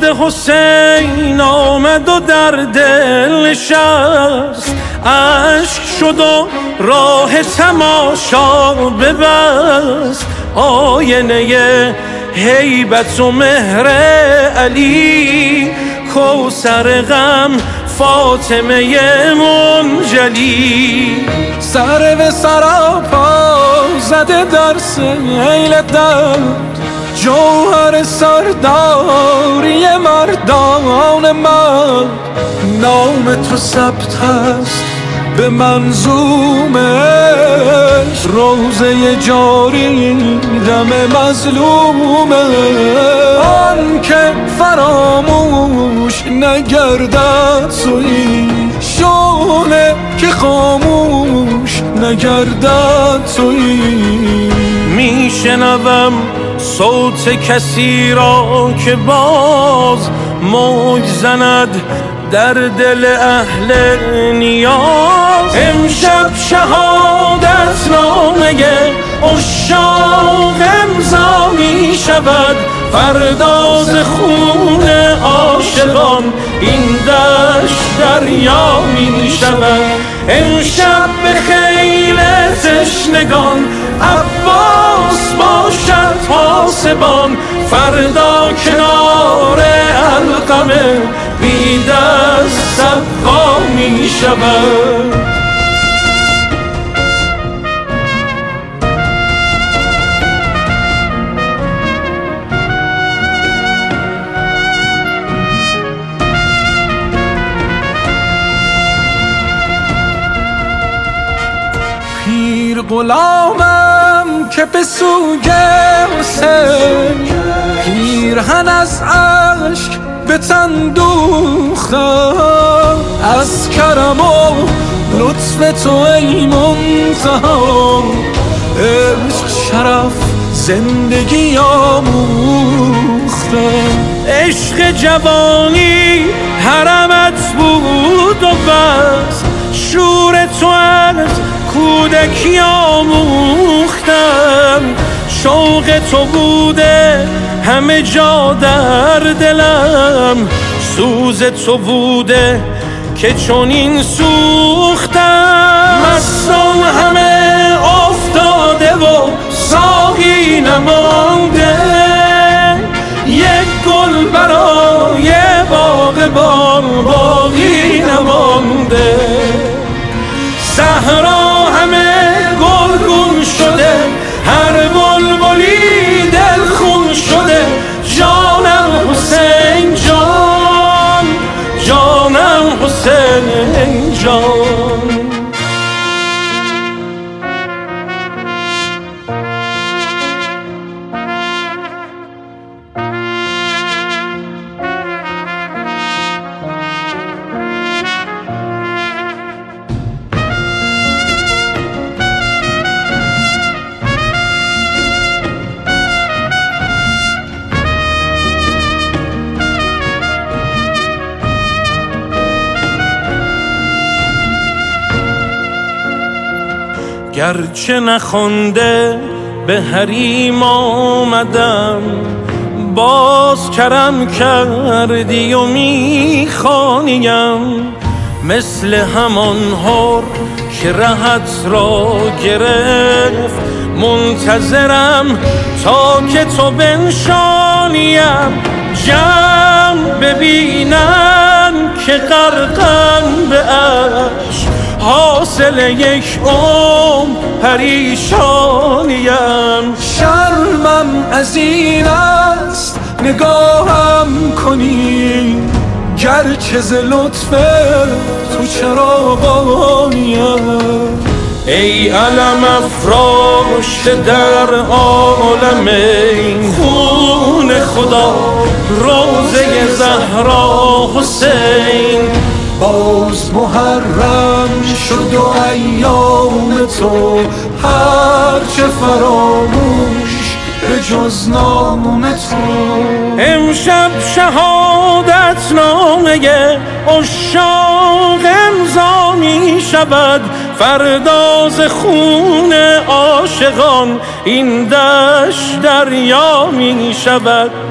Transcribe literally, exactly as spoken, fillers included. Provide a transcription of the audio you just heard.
یاد حسین آمد و در دل نشست، عشق شد و راه تماشا ببست. آینه هیبت و مهر علی، کوثر غم فاطمه منجلی. سر به سراپا زده در سیل درد، جوهر سرداری مردان من. نام تو ثبت است به منظومش، روزه جاری دم مظلومه. آن که فراموش نگردد سوی شعله که خاموش نگردد تویی. میشنوم صوت کسی را که باز موج زند در دل اهل نیاز. امشب شهادت نامه عشاق امضا می شود، فردا ز خون عاشقان این دشت دریا می شود. امشب به خیل تشنگان عباس باشد پاسبان، فردا کنار القمه بی دست سقا می شود. پیر غلامم که به سوی حسین، پیرهن از عشق به تن دوختم. از کرم و لطف تو ای منتها، عشق شرف زندگی آموختم. عشق جوانی حرمت بود و بس، شور تو از کودکی آموختم. شوق تو بوده همه جا در دلم، سوز تو بوده که چنین سوختم. مستان همه افتاده و ساقی نمانده، یک گل برای باغبان باقی نمانده. صحرا همه گلگون شده، هر بلبلی دلخون شده. جانم حسین جان، جانم حسین جان. گرچه نخونده به حریم آمدم، باز کرم کردی و میخوانیم. مثل همان هر که رهت را گرفت، منتظرم تا که تو بنشانیم. جمع ببینن که غرقم به عشق، حاصل یک عمر پریشانیم. شرمم از این است نگاهم کنی، گرچه ز لطف تو چراغانیم. ای علم افراشته در عالم این، خون خدا روزه زهرا حسین. باز محرم شد و ایام تو هرچه فراموش به جز نام تو. امشب شهادت نامه عشاق امضا می شود، فردا ز خون عاشقان این دشت دریا می شود.